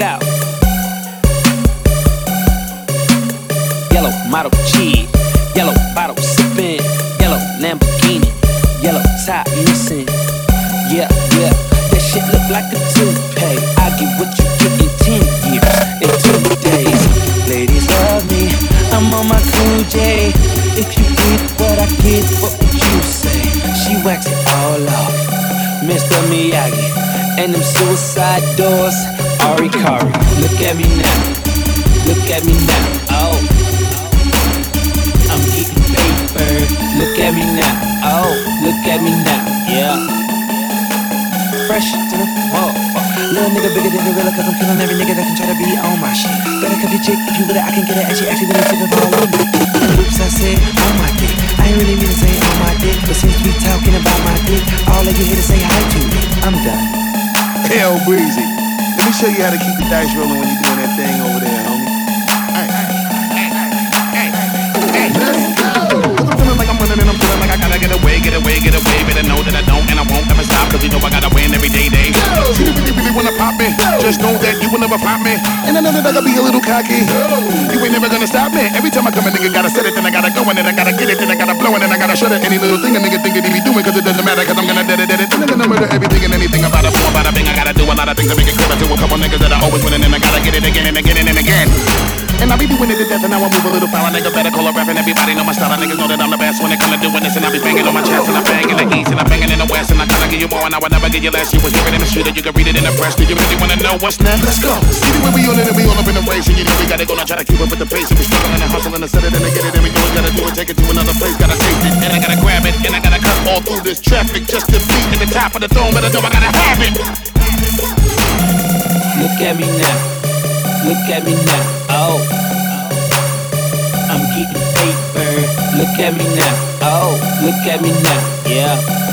out. Yellow model cheese, yellow bottle sipping, yellow Lamborghini, yellow top missing. Yeah, yeah, that shit look like a toupee. I get what you get in 10 years, in 2 days. Ladies love me, I'm on my cool J. If you get what I get, what would you say? She wax it all off, Mr. Miyagi, and them suicide doors, Ari Kari. Look at me now, look at me now, oh. I'm getting paper, look at me now, oh. Look at me now, yeah. Fresh to the motherfucker. Little nigga bigger than gorilla, cause I'm killing every nigga that can try to be on my shit. Better cuff your chick, if you with it, I can get it. And she actually really took it all on me. Oops, I said on my dick. I ain't really mean to say on my dick, but since we talking about my dick, all of you here to say hi to me. I'm done. Hell, Breezy, let me show you how to keep the dice rolling when you're doing that thing over there, homie. Hey, let's go. I'm feeling like I'm running and I'm feeling like I gotta get away. Better know that I don't and I won't ever stop, cause you know I gotta win every day. See, you really wanna pop me, just know that you will never pop me. And I know that I gotta be a little cocky. You ain't never gonna stop me. Every time I come, a nigga gotta set it, then I gotta go, and then I gotta get it, then I gotta blow, and then I gotta shut it. Any little thing a nigga think that he be doing, cause it doesn't matter, cause I'm gonna dead it. And I'm gonna murder everything and anything about it. Bada bing, I gotta do a lot of things to make it clear to a couple niggas that I always win, and then I gotta get it again and again and again. And I be doing it to death, and now I move a little foul. Nigga better call a rap, and everybody know my style. Niggas know that I'm the best when it come to doing this. And I be banging on my chest, and I bang in the east, and I banging in the west. And I gotta give you more, and I would never give you less. You was hearing in the street, and you can read it in the press. Do you really wanna know what's next? Let's go. See the way we on it, and we all up in the race. And you know we gotta go, now try to keep up with the pace. And we struggling and hustling, and set it, and to get it. And we know we gotta do it, take it to another place. Gotta taste it, and I gotta grab it, and I gotta cut all through this traffic just to be at the top of the throne. Better know I gotta have it. Look at me now, look at me now, oh. I'm getting paper, look at me now, oh. Look at me now, yeah.